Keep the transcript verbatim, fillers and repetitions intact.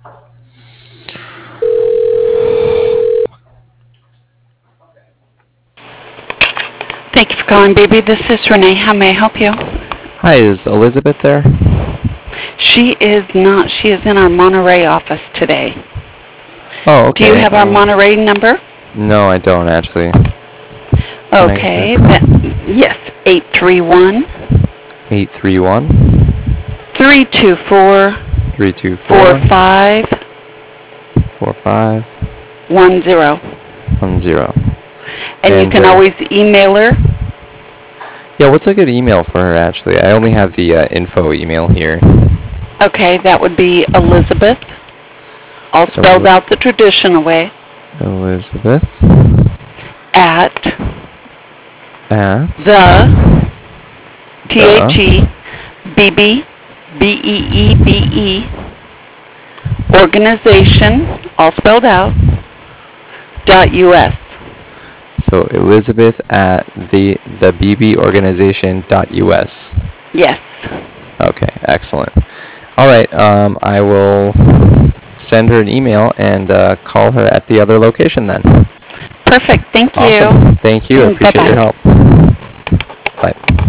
Thank you for calling, baby. This is Renee. How may I help you? Hi, is Elizabeth there? She is not. She is in our Monterey office today. Oh, okay. Do you have our um, Monterey number? No, I don't actually. Can Okay. I get That, yes, eight three one, that? eight three one, three two four, three two four four, five four five one zero. one zero. And you And, can uh, always email her. Yeah, what's a good email for her, actually? I only have the uh, info email here. Okay, that would be Elizabeth, all spelled Eli- out the traditional way, Elizabeth at at the T H the E B B B E E B E organization, all spelled out, dot U S. so Elizabeth at the the B B organization dot U S. Yes. Okay, excellent. All right, um, I will send her an email and uh, call her at the other location then. Perfect. Thank you. Awesome. Thank you. I Mm, appreciate your bye-bye. help. Bye.